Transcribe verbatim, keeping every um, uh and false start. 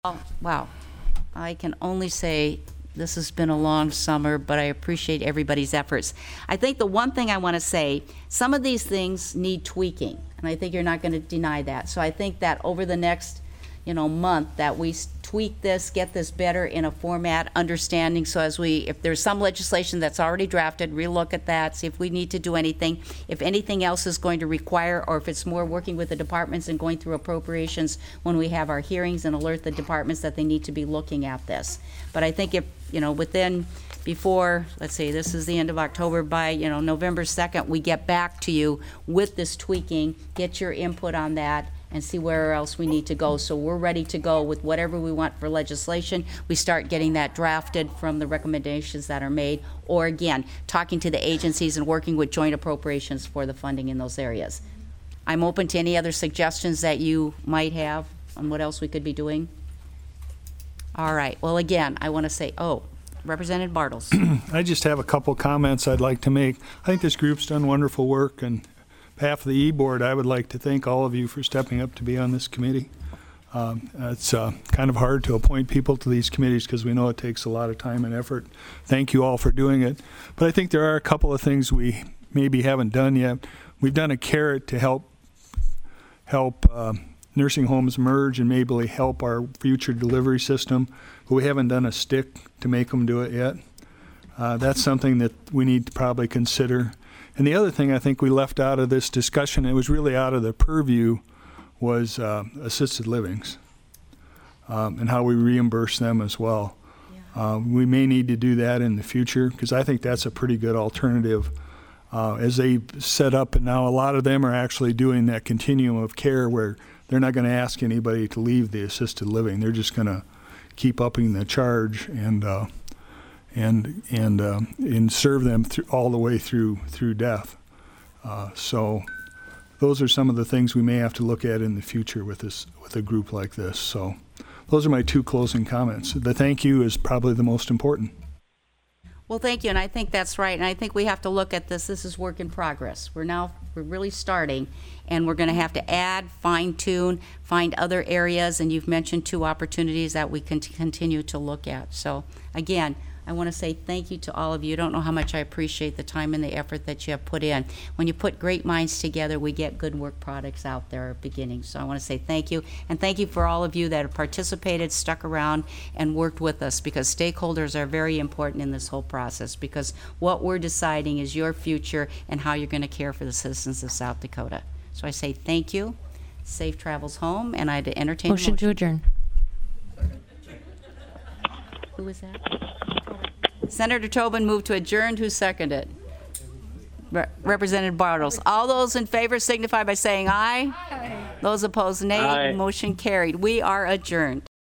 Oh, wow. I can only say this has been a long summer, but I appreciate everybody's efforts. I think the one thing I want to say, some of these things need tweaking, and I think you're not going to deny that. So I think that over the next, you know, month, that we s- tweak this, get this better in a format, understanding, so as we, if there's some legislation that's already drafted, relook at that, see if we need to do anything, if anything else is going to require, or if it's more working with the departments and going through appropriations when we have our hearings, and alert the departments that they need to be looking at this. But I think if, you know, within, before, let's see, this is the end of October, by, you know, November second, we get back to you with this tweaking, get your input on that, and see where else we need to go. So we're ready to go with whatever we want for legislation. We start getting that drafted from the recommendations that are made, or again, talking to the agencies and working with joint appropriations for the funding in those areas. I'm open to any other suggestions that you might have on what else we could be doing. All right, well, again, I want to say, oh, Representative Bartles. I just have a couple comments I'd like to make. I think this group's done wonderful work, and on behalf of the E-Board, I would like to thank all of you for stepping up to be on this committee. Um, it's uh, kind of hard to appoint people to these committees because we know it takes a lot of time and effort. Thank you all for doing it. But I think there are a couple of things we maybe haven't done yet. We've done a carrot to help help uh, nursing homes merge and maybe help our future delivery system, but we haven't done a stick to make them do it yet. Uh, that's something that we need to probably consider. And the other thing I think we left out of this discussion, it was really out of the purview, was uh, assisted livings um, and how we reimburse them as well. Yeah. Uh, we may need to do that in the future because I think that's a pretty good alternative uh, as they set up. And now a lot of them are actually doing that continuum of care where they're not going to ask anybody to leave the assisted living. They're just going to keep upping the charge and uh, and and uh, and serve them through, all the way through through death. Uh, so those are some of the things we may have to look at in the future with this with a group like this. So those are my two closing comments. The thank you is probably the most important. Well, thank you, and I think that's right, and I think we have to look at this. This is work in progress. We're now, we're really starting, and we're going to have to add, fine-tune, find other areas, and you've mentioned two opportunities that we can t- continue to look at. So, again, I want to say thank you to all of you. You don't know how much I appreciate the time and the effort that you have put in. When you put great minds together, we get good work products out there at the beginning. So I want to say thank you, and thank you for all of you that have participated, stuck around, and worked with us, because stakeholders are very important in this whole process, because what we're deciding is your future and how you're going to care for the citizens of South Dakota. So I say thank you, safe travels home, and I'd entertain a Motion to adjourn. Who was that? Senator Tobin moved to adjourn. Who seconded? Re- Representative Bartles. All those in favor signify by saying aye. Aye. Those opposed, nay. Aye. Motion carried. We are adjourned.